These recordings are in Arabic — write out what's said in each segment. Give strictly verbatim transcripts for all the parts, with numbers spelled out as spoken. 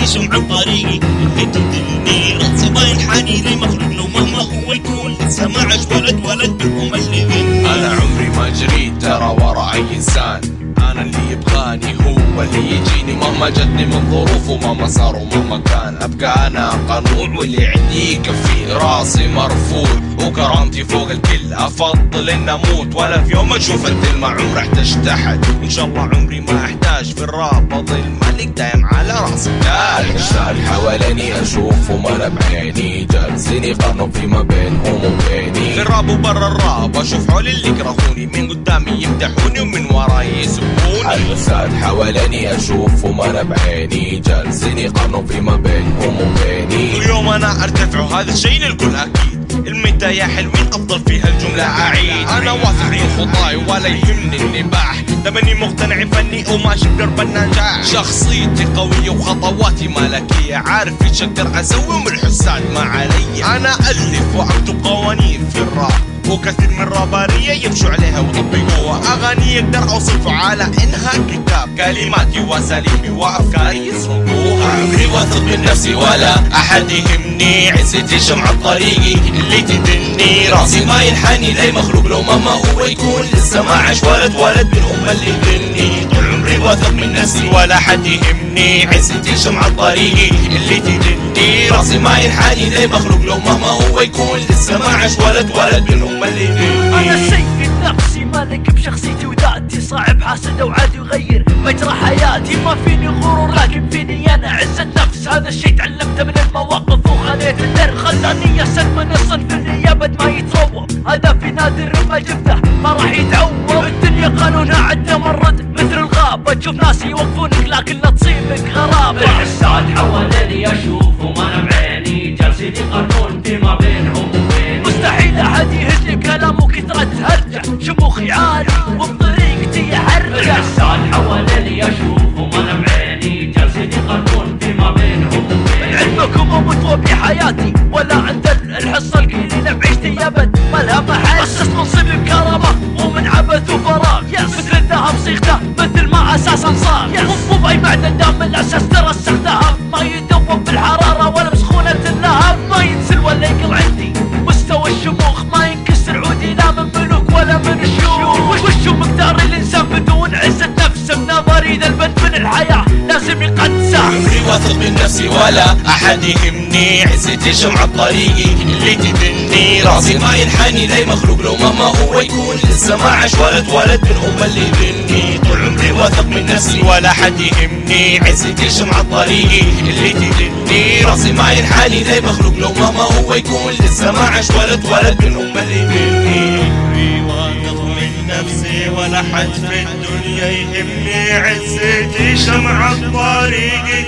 شمعة طريقي اللي تدلني راسي ما ينحني لي مخلوق لو مهما هو يكون لسه ما عاش ولد ولد بهم اللي ذني. انا عمري ما جريت ترى ورا اي انسان، انا اللي يبغاني هو اللي يجيني مهما جتني من ظروف ومهما صار ومهما كان. ابقى انا قنوع واللي عندي يكفي، راسي مرفوع وكرامتي فوق الكل. افضل ان اموت ولا في يوم اشوف الدل، ما عمري احتجت احد وان شاء الله عمري ما احتاج. في الراب اظل ملك دايم على راسي تاج. الرجال حواليني اشوفهم انا بعيني، جالسين يقارنوا فيما بينهم وبيني. في الراب وبرا الراب اشوف حولي اللي يكرهوني، من قدامي يمدحوني ومن وراي يسبوني. الرجال حواليني اشوفهم انا بعيني، جالسين يقارنوا فيما بينهم وبيني. كل يوم انا ارتفع وهذا الشيء للكل اكيد. المتى يا حلوين افضل فيها الجملة اعيد. انا واثق من خطاي ولا يهمني النباح، دمني مقتنع فني وماشي بدرب النجاح. شخصيتي قوية وخطواتي ملكية، عارف ايش اقدر اسوي ومن الحساد ما علي. انا الف واكتب قوانين في الراب، وكثير من الرابارية يمشوا عليها ويطبقوها. اغاني يقدر اوصفها على انها كتاب، كلماتي واساليبي وافكاري يسرقوها. عمري واثق من نفسي ولا احد يهمني، عزتي شمعة طريقي اللي تدني راسي ما ينحني لاي مخلوق لو مهما هو يكون لسه ما عاش ولد ولد من هم اللي ذني. طول عمري واثق من نفسي ولا حد يهمني، عزتي شمعة طريقي اللي تدني راسي ما ينحني لاي مخلوق لو مهما هو يكون لسه ما عاش ولد ولد من هم اللي ذني. انا سيد نفسي مالك بشخصيتي وذاتي، صعب حاسد وعاد يغير مجرى حياتي. ما فيني غرور لكن فيني انا عزة نفس، هذا الشي تعلمته من المواقف وخليت الدر. خلاني اسد من الصنف اللي ابد ما يتروم، هذا في نادر ما جبته ما راح يتعوض. الدنيا قانونها عدنا مرد مثل الغابة، تشوف ناس يوقفونك لكن لا تصيبك غرابة. الحساد حواليني اشوفهم انا بعيني، جالسين يقارنون فيما بينهم وبيني. مستحيل احد يهز لي بكلام وكثرة هرجة، شموخي عالي وبطريقتي يحرجة. الحساد حواليني اشوفهم انا بعيني، جالسين يقارنون فيما بينهم وبيني. علمكم اموت بحياتي ولا عند الحصة القليلة بعيشتي ابد ما لها محل. اسس منصبي بكرامة ومن عبث وفراغ، مثل الذهب صيغته مثل ما اساسا صار. مو باي معدن دام الاساس ترسخ ذهب، ما يدوب بالحرارة ولا بسخونة اللهب. ما ينزل ولا يقل عندي مستوى الشموخ، ما ينكسر عودي لا من ملوك ولا من الشيوخ. وشو مقدار الانسان بدون عزة نفسه؟ بنظري ذا البنت من الحياة لازم يقدسه. عمري واثق من نفسي ولا احد يهمني، عزتي شمعة طريقي اللي تدني راسي ما ينحني لاي مخلوق لو مهما هو يكون لسه ما عاش ولد ولد من هم اللي ذني. طول عمري واثق من نفسي ولا حد يهمني، عزتي شمعة طريقي اللي تدني راسي ما ينحني لاي مخلوق لو مهما هو يكون لسه ما عاش ولد ولد من هم اللي ذني. عمري واثق من نفسي ولا حد في الدنيا يهمني، عزتي شمعة طريقي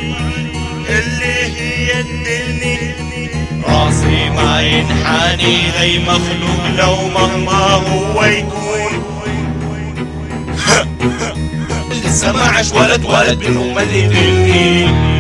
اللي هي تدلني راسي ما ينحني لاي مخلوق لو مهما هو يكون لسه ما عاش ولد ولد من هم اللي ذني.